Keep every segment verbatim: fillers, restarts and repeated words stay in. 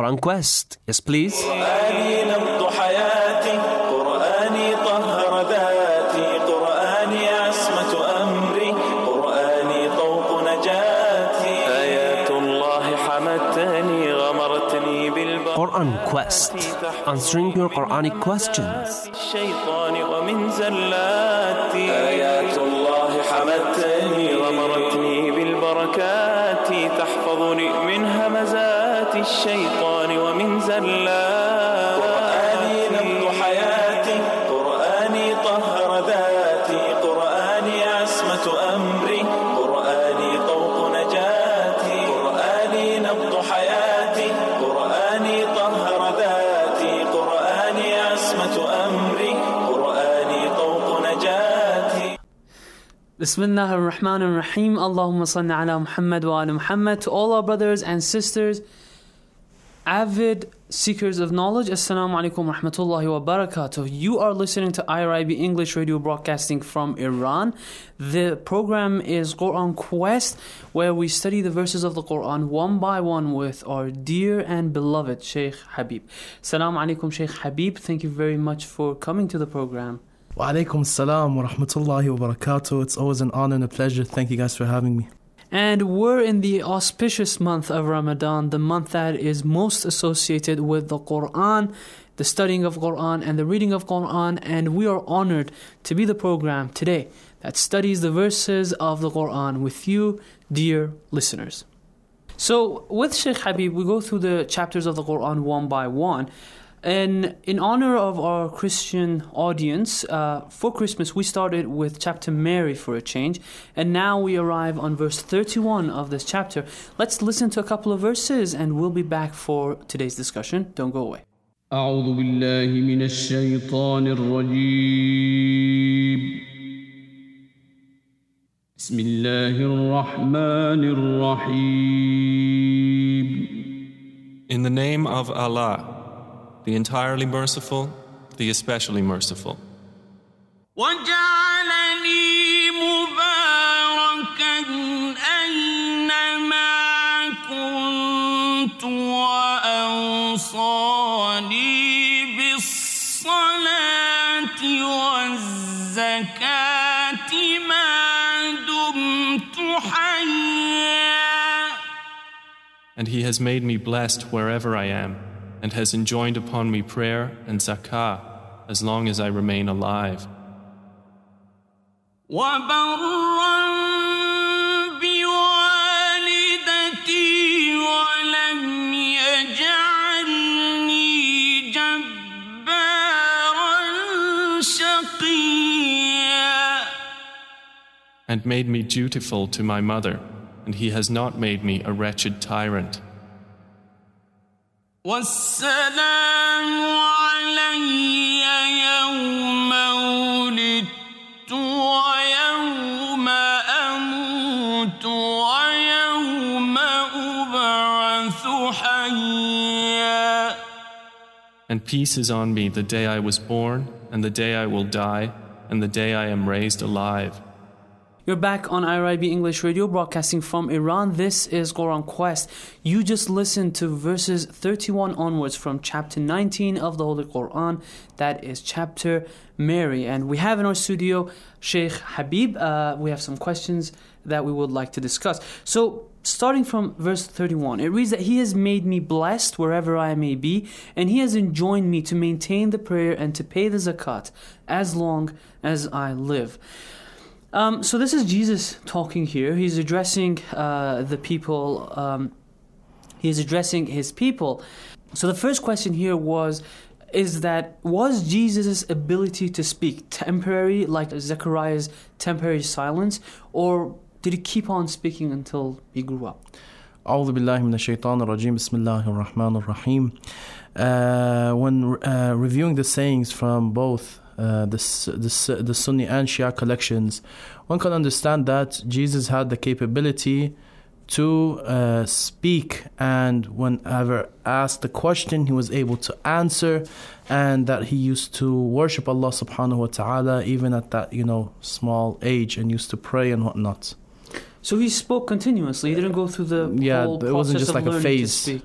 Quran Quest. Yes, please. Quran Quest, answering your Quranic questions. آيات الله حمتني غمرتني بالبركات تحفظني من همزات الشيطان ومن زلات قرآني نبض حياتي قرآني طهر ذاتي قرآني عصمة أمري قرآني طوق نجاتي قرآني نبض حياتي قرآني طهر ذاتي قرآني عصمة أمري قرآني طوق نجاتي. Bismillah ar-Rahman ar-Rahim. Allahumma salli ala Muhammad wa ala Muhammad. To all our brothers and sisters, avid seekers of knowledge, Assalamu alaikum wa rahmatullahi wa barakatuh. You are listening to I R I B English Radio broadcasting from Iran. The program is Quran Quest, where we study the verses of the Quran one by one with our dear and beloved Sheikh Habib. Assalamu alaikum, Sheikh Habib. Thank you very much for coming to the program. Wa alaikum assalam wa rahmatullahi wa barakatuh. It's always an honor and a pleasure. Thank you guys for having me. And we're in the auspicious month of Ramadan, the month that is most associated with the Quran, the studying of Quran and the reading of Quran, and we are honored to be the program today that studies the verses of the Quran with you, dear listeners. So with Sheikh Habib, we go through the chapters of the Quran one by one. And in honor of our Christian audience, uh, for Christmas we started with chapter Mary for a change, and now we arrive on verse thirty-one of this chapter. Let's listen to a couple of verses and we'll be back for today's discussion. Don't go away. أعوذ بالله من الشيطان الرجيم بسم الله الرحمن الرحيم. In the name of Allah, the entirely merciful, the especially merciful. وَجَعَلَنِي مُبَارَكًا أَيْنَمَا كُنتُ وَأَوْصَانِي بِالصَّلَاةِ وَالزَّكَاةِ مَا دُمْتُ حَيًّا. And He has made me blessed wherever I am, and has enjoined upon me prayer and zakah as long as I remain alive. وَبَرًّا بِوَالِدَتِي وَلَمْ يَجْعَلْنِي جَبَّارًا شَقِيًّا. And made me dutiful to my mother, and He has not made me a wretched tyrant. والسلام علي يوم ولدت ويوم أموت ويوم أبعث حيا. And peace is on me the day I was born, and the day I will die, and the day I am raised alive. You're back on I R I B English Radio broadcasting from Iran. This is Quran Quest. You just listened to verses thirty-one onwards from chapter nineteen of the Holy Quran. That is chapter Mary. And we have in our studio Sheikh Habib. Uh, we have some questions that we would like to discuss. So starting from verse thirty-one, it reads that He has made me blessed wherever I may be, and He has enjoined me to maintain the prayer and to pay the zakat as long as I live. Um, so this is Jesus talking here. He's addressing uh, the people. Um, he's addressing His people. So the first question here was, is that, was Jesus' ability to speak temporary, like Zechariah's temporary silence, or did He keep on speaking until He grew up? أعوذ بالله من الشيطان الرجيم بسم الله الرحمن الرحيم. Uh, when uh, reviewing the sayings from both Uh, the, the, the Sunni and Shia collections, one can understand that Jesus had the capability to uh, speak, and whenever asked the question, He was able to answer, and that He used to worship Allah subhanahu wa ta'ala even at that, you know, small age, and used to pray and whatnot. So He spoke continuously. He didn't go through the yeah, whole it wasn't process just of like a learning phase. to speak.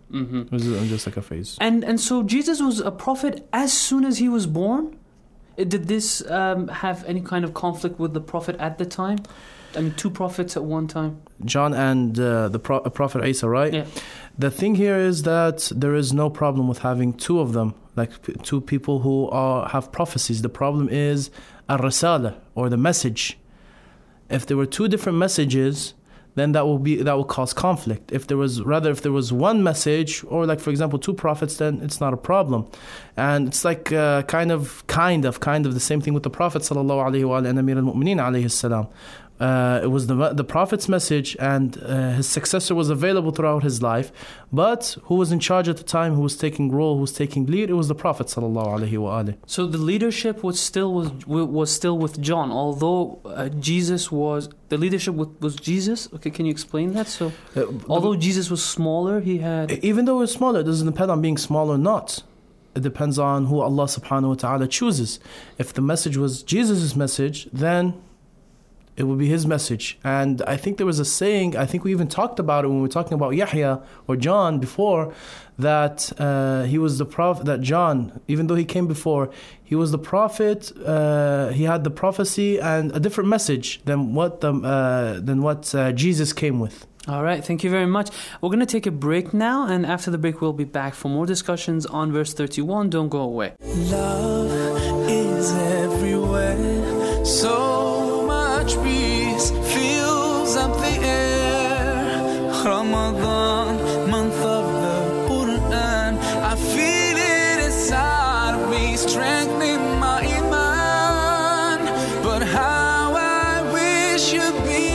Mm-hmm. It was just like a phase. And and so Jesus was a prophet as soon as he was born? Did this um, have any kind of conflict with the prophet at the time? I mean, two prophets at one time. John and uh, the Pro- Prophet Isa, right? Yeah. The thing here is that there is no problem with having two of them, like p- two people who are have prophecies. The problem is ar-risala, or the message. If there were two different messages, then that will be that will cause conflict. If there was rather if there was one message, or like for example two prophets, then it's not a problem. And it's like uh, kind of kind of kind of the same thing with the Prophet sallallahu alaihi wa and Amir al-Mu'mineen alayhi salam. Uh, it was the the Prophet's message, and uh, his successor was available throughout his life. But who was in charge at the time? Who was taking role? Who was taking lead? It was the Prophet sallallahu alaihi wa alihi. So the leadership was still was was still with John, although uh, Jesus was the leadership was, was Jesus. Okay, can you explain that? So, Uh, although Jesus was smaller, he had Even though it's smaller, it doesn't depend on being small or not. It depends on who Allah subhanahu wa ta'ala chooses. If the message was Jesus' message, then it would be his message. And I think there was a saying, I think we even talked about it when we were talking about Yahya or John before, that uh, he was the prophet, that John, even though he came before, he was the prophet, uh, he had the prophecy and a different message than what, the, uh, than what uh, Jesus came with. All right, thank you very much. We're going to take a break now, and after the break, we'll be back for more discussions on verse thirty-one. Don't go away. Love is everywhere. So much peace fills up the air. Ramadan, month of the Quran. I feel it inside of me, strengthening my iman. But how I wish you'd be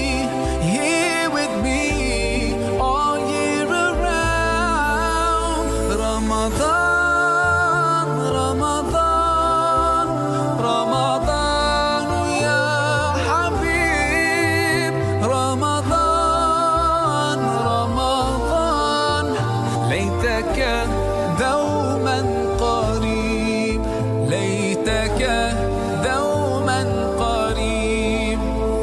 here with me all year around. Ramadan, Ramadan, Ramadan, ya Habib. Ramadan, Ramadan, ليتك دوما قريب, ليتك دوما قريب.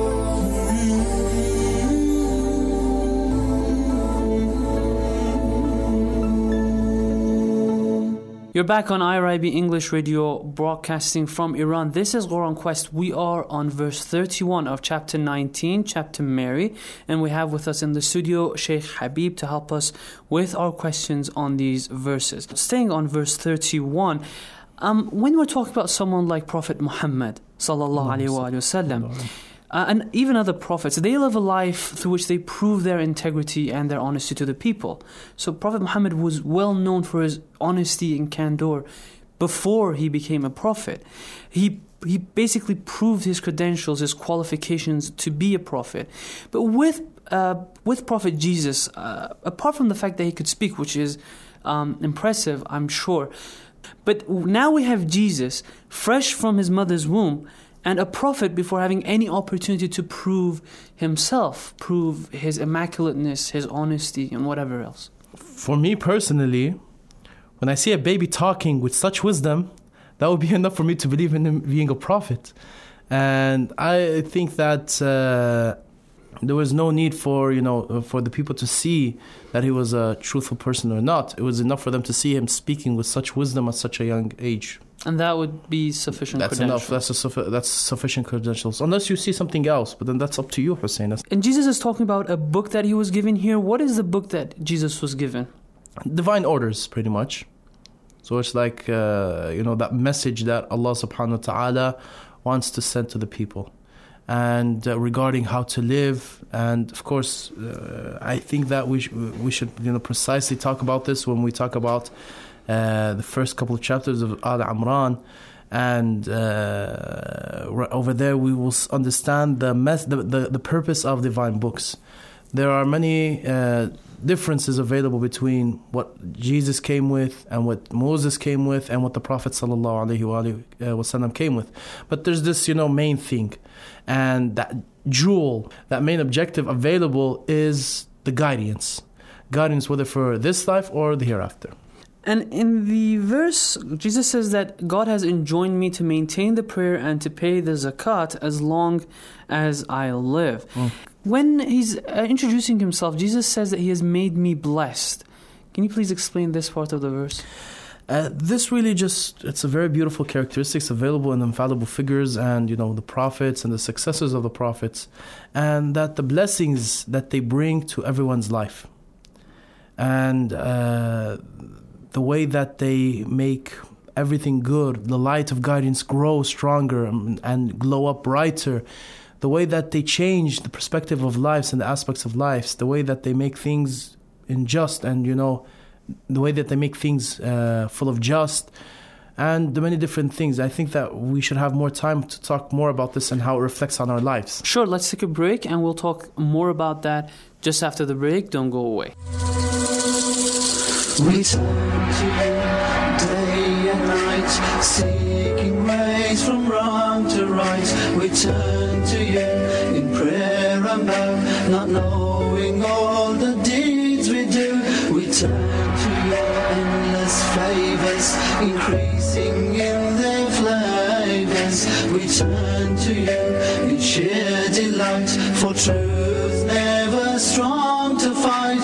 You're back on I R I B English Radio, broadcasting from Iran. This is Quran Quest. We are on verse thirty-one of chapter nineteen, chapter Mary, and we have with us in the studio Sheikh Habib to help us with our questions on these verses. Staying on verse thirty-one, um, when we're talking about someone like Prophet Muhammad sallallahu alaihi wasallam, Uh, and even other prophets, they live a life through which they prove their integrity and their honesty to the people. So Prophet Muhammad was well known for his honesty and candor before he became a prophet. He he basically proved his credentials, his qualifications to be a prophet. But with uh, with Prophet Jesus, uh, apart from the fact that he could speak, which is um, impressive, I'm sure, but now we have Jesus, fresh from his mother's womb, and a prophet before having any opportunity to prove himself, prove his immaculateness, his honesty, and whatever else. For me personally, when I see a baby talking with such wisdom, that would be enough for me to believe in him being a prophet. And I think that uh, there was no need for, you know, for the people to see that he was a truthful person or not. It was enough for them to see him speaking with such wisdom at such a young age. And that would be sufficient That's credentials. enough. That's a suffi- that's sufficient credentials. Unless you see something else, but then that's up to you, Hussein. That's And Jesus is talking about a book that he was given here. What is the book that Jesus was given? divine orders, pretty much. So it's like, uh, you know, that message that Allah subhanahu wa ta'ala wants to send to the people. And uh, regarding how to live, and of course, uh, I think that we sh- we should, you know, precisely talk about this when we talk about uh, the first couple of chapters of Al Imran, and uh, over there we will understand the, mes- the, the the purpose of divine books. There are many uh, differences available between what Jesus came with and what Moses came with and what the Prophet sallallahu alaihi wasallam came with. But there's this, you know, main thing, and that jewel, that main objective available is the guidance, guidance whether for this life or the hereafter. And in the verse, Jesus says that God has enjoined me to maintain the prayer and to pay the zakat as long as I live. Mm. When he's uh, introducing himself, Jesus says that he has made me blessed. Can you please explain this part of the verse? Uh, this really just, it's a very beautiful characteristics available in infallible figures and, you know, the prophets and the successors of the prophets, and that the blessings that they bring to everyone's life. And uh, the way that they make everything good, the light of guidance grow stronger and, and glow up brighter, the way that they change the perspective of lives and the aspects of lives, the way that they make things in just and, you know, the way that they make things uh, full of just, and the many different things. I think that we should have more time to talk more about this and how it reflects on our lives. Sure, let's take a break and we'll talk more about that just after the break. Don't go away. We turn to you day and night, seeking ways from wrong to right. We turn to you in prayer and vow, not knowing all the deeds we do. We turn to your endless favors, increasing in their flavors. We turn to you in sheer delight, for truth never strong to fight.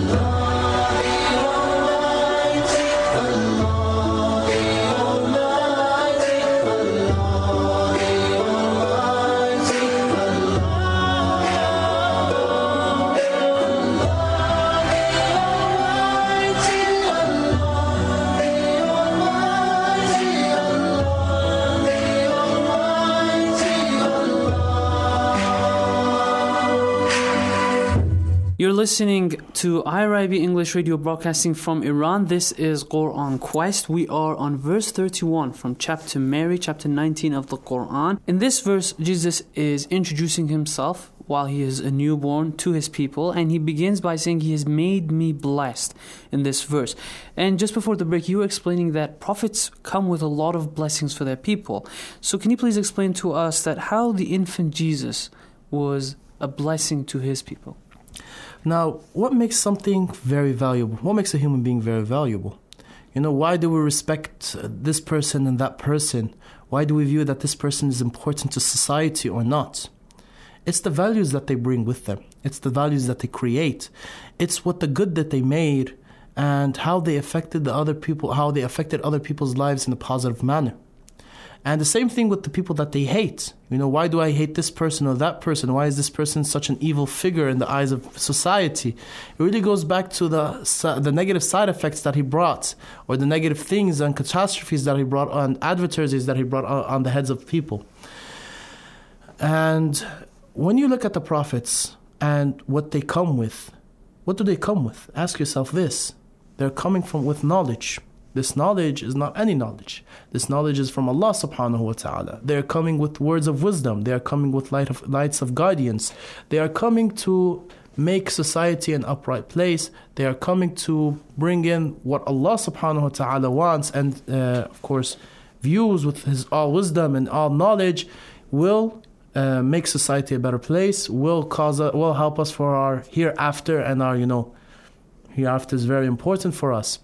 You're listening to I R I B English Radio broadcasting from Iran. This is Quran Quest. We are on verse thirty-one from chapter Mary, chapter nineteen of the Quran. In this verse, Jesus is introducing himself while he is a newborn to his people, and he begins by saying he has made me blessed in this verse. And just before the break, you were explaining that prophets come with a lot of blessings for their people. So can you please explain to us that how the infant Jesus was a blessing to his people? Now, what makes something very valuable? What makes a human being very valuable? You know, why do we respect this person and that person? Why do we view that this person is important to society or not? It's the values that they bring with them. It's the values that they create. It's what the good that they made and how they affected the other people, how they affected other people's lives in a positive manner. And the same thing with the people that they hate. You know, why do I hate this person or that person? Why is this person such an evil figure in the eyes of society? It really goes back to the the negative side effects that he brought, or the negative things and catastrophes that he brought on, adversaries that he brought on, on the heads of people. And when you look at the prophets and what they come with, what do they come with? Ask yourself this. They're coming from with knowledge. This knowledge is not any knowledge. This knowledge is from Allah subhanahu wa ta'ala. They are coming with words of wisdom. They are coming with light of, lights of guidance. They are coming to make society an upright place. They are coming to bring in what Allah subhanahu wa ta'ala wants, and uh, of course views with His all wisdom and all knowledge will uh, make society a better place, will cause a, will help us for our hereafter, and our, you know, hereafter is very important for us.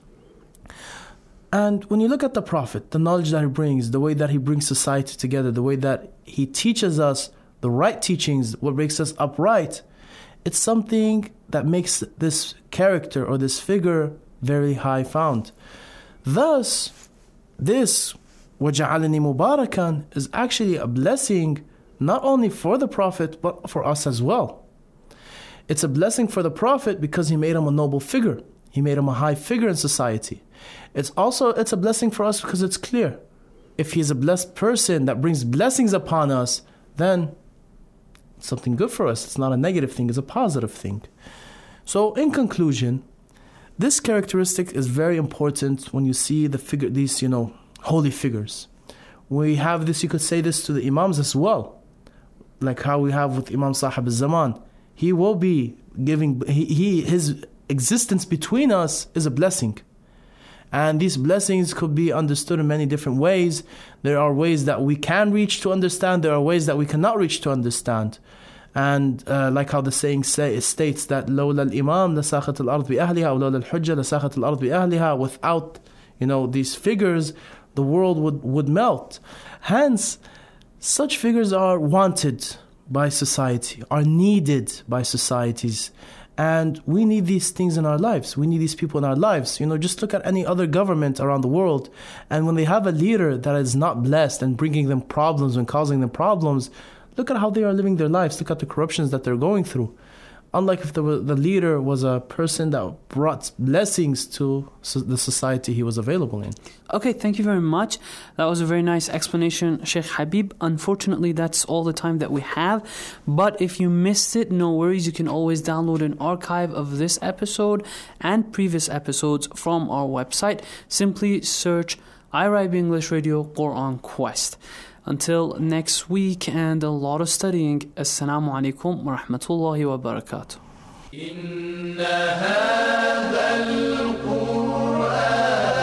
And when you look at the Prophet, the knowledge that he brings, the way that he brings society together, the way that he teaches us the right teachings, what makes us upright, it's something that makes this character or this figure very high found. Thus, this وَجَعَلَنِي مُبَارَكًا is actually a blessing not only for the Prophet but for us as well. It's a blessing for the Prophet because he made him a noble figure. He made him a high figure in society. It's also, it's a blessing for us because it's clear. If he's a blessed person that brings blessings upon us, then it's something good for us. It's not a negative thing, it's a positive thing. So in conclusion, this characteristic is very important when you see the figure, these, you know, holy figures. We have this, you could say this to the Imams as well. Like how we have with Imam Sahib al-Zaman. He will be giving, he, he his existence between us is a blessing. And these blessings could be understood in many different ways. There are ways that we can reach to understand. There are ways that we cannot reach to understand. And uh, like how the saying say, states that لولا الإمام لساخت الأرض بأهلها أو لولا الحجة لساخت الأرض بأهلها. Without, you know, these figures, the world would, would melt. Hence, such figures are wanted by society, are needed by societies. And we need these things in our lives. We need these people in our lives. You know, just look at any other government around the world. And when they have a leader that is not blessed and bringing them problems and causing them problems, look at how they are living their lives. Look at the corruptions that they're going through. Unlike if the, the leader was a person that brought blessings to the society he was available in. Okay, thank you very much. That was a very nice explanation, Sheikh Habib. Unfortunately, that's all the time that we have. But if you missed it, no worries. You can always download an archive of this episode and previous episodes from our website. Simply search I R I B English Radio Quran Quest. Until next week and a lot of studying. Assalamu alaikum wa rahmatullahi wa barakatuh. إن هذا القرآن